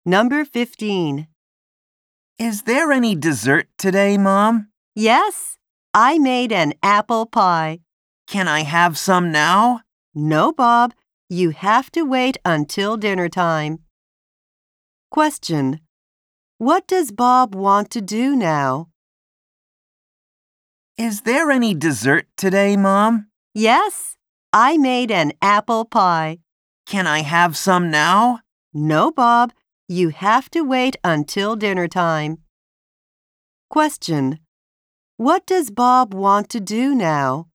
Number 15. Is there any dessert today, Mom? Yes, I made an apple pie. Can I have some now? No, Bob, you have to wait until dinner time. Question. What does Bob want to do now? Is there any dessert today, Mom? Yes, I made an apple pie. Can I have some now? No, Bob, you have to wait until dinner time. Question. What does Bob want to do now?